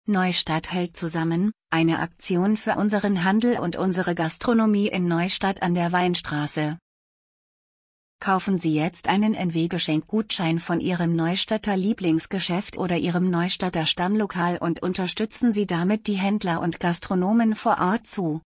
Neustadt hält zusammen, eine Aktion für unseren Handel und unsere Gastronomie in Neustadt an der Weinstraße. Kaufen Sie jetzt einen NW-Geschenkgutschein von Ihrem Neustadter Lieblingsgeschäft oder Ihrem Neustadter Stammlokal und unterstützen Sie damit die Händler und Gastronomen vor Ort zu.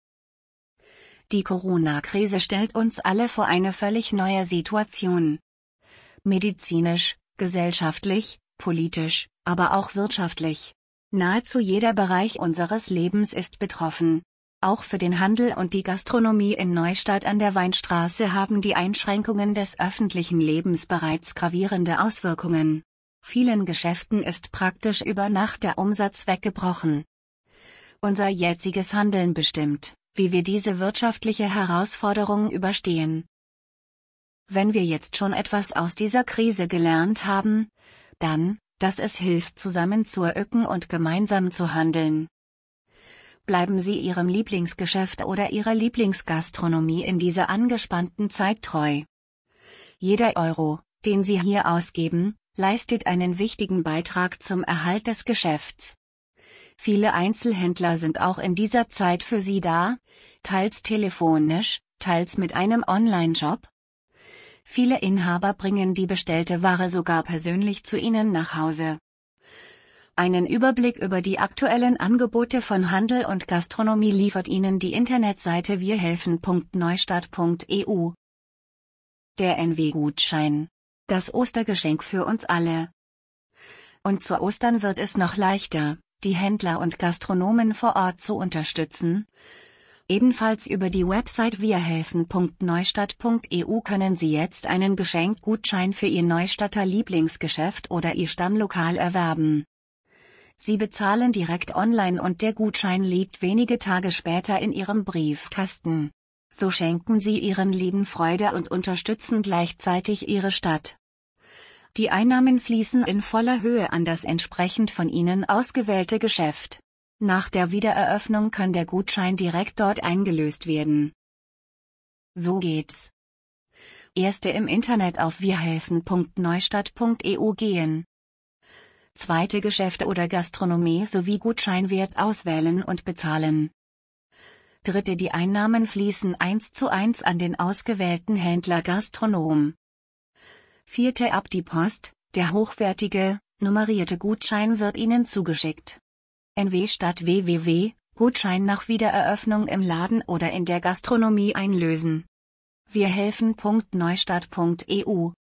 Die Corona-Krise stellt uns alle vor eine völlig neue Situation. Medizinisch, gesellschaftlich, politisch, aber auch wirtschaftlich. Nahezu jeder Bereich unseres Lebens ist betroffen. Auch für den Handel und die Gastronomie in Neustadt an der Weinstraße haben die Einschränkungen des öffentlichen Lebens bereits gravierende Auswirkungen. Vielen Geschäften ist praktisch über Nacht der Umsatz weggebrochen. Unser jetziges Handeln bestimmt, wie wir diese wirtschaftliche Herausforderung überstehen. Wenn wir jetzt schon etwas aus dieser Krise gelernt haben, dann, dass es hilft, zusammen zu rücken und gemeinsam zu handeln. Bleiben Sie Ihrem Lieblingsgeschäft oder Ihrer Lieblingsgastronomie in dieser angespannten Zeit treu. Jeder Euro, den Sie hier ausgeben, leistet einen wichtigen Beitrag zum Erhalt des Geschäfts. Viele Einzelhändler sind auch in dieser Zeit für Sie da, teils telefonisch, teils mit einem Online-Shop. Viele Inhaber bringen die bestellte Ware sogar persönlich zu Ihnen nach Hause. Einen Überblick über die aktuellen Angebote von Handel und Gastronomie liefert Ihnen die Internetseite wirhelfen.neustadt.eu. Der NW-Gutschein. Das Ostergeschenk für uns alle. Und zu Ostern wird es noch leichter, die Händler und Gastronomen vor Ort zu unterstützen. Ebenfalls über die Website wirhelfen.neustadt.eu können Sie jetzt einen Geschenkgutschein für Ihr Neustadter Lieblingsgeschäft oder Ihr Stammlokal erwerben. Sie bezahlen direkt online und der Gutschein liegt wenige Tage später in Ihrem Briefkasten. So schenken Sie Ihren Lieben Freude und unterstützen gleichzeitig Ihre Stadt. Die Einnahmen fließen in voller Höhe an das entsprechend von Ihnen ausgewählte Geschäft. Nach der Wiedereröffnung kann der Gutschein direkt dort eingelöst werden. So geht's. Erste im Internet auf wirhelfen.neustadt.eu gehen. Zweite Geschäfte oder Gastronomie sowie Gutscheinwert auswählen und bezahlen. Dritte die Einnahmen fließen 1:1 an den ausgewählten Händler Gastronom. Vierte ab die Post, der hochwertige, nummerierte Gutschein wird Ihnen zugeschickt. NW statt www, Gutschein nach Wiedereröffnung im Laden oder in der Gastronomie einlösen. wirhelfen.neustadt.eu